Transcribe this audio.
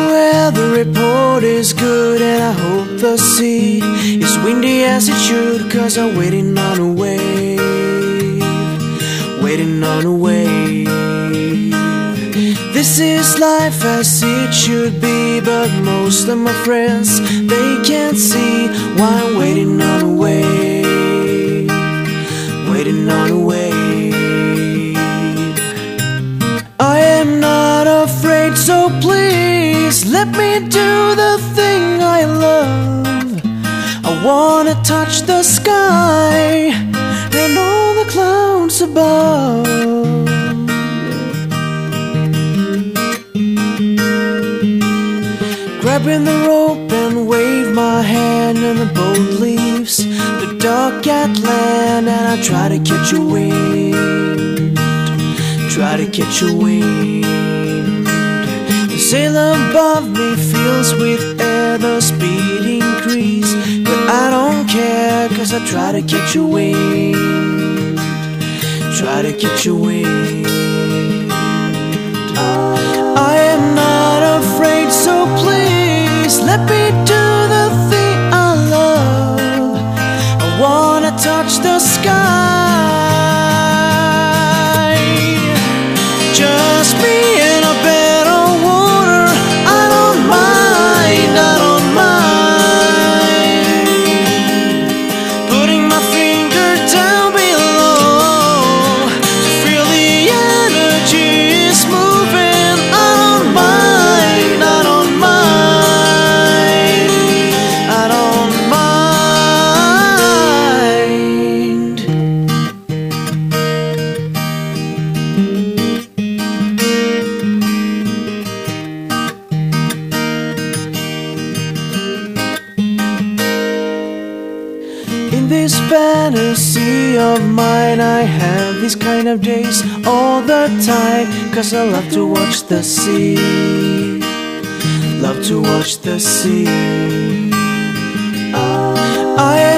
The weather report is good and I hope the sea is windy as it should, 'cause I'm waiting on a wave, waiting on a wave. This is life as it should be, but most of my friends, they can't see why I'm waiting on a wave, waiting on a wave. I am not afraid, so please let me do the thing I love. I wanna touch the sky and all the clouds above. Grabbing the rope and wave my hand, and the boat leaves the dock at land, and I try to catch a wind, try to catch a wind. The sail above me fills with air, the speed increase, but I don't care, 'cause I try to catch a wind, try to catch a wind. I am not afraid, so please let me do the thing I love. I wanna touch the sky, just me in a bed of water. I don't mind, I don't mind putting my finger down below to feel the energy is moving. I don't mind, I don't mind, I don't mind. In this fantasy of mine, I have these kind of days all the time, 'cause I love to watch the sea, love to watch the sea. I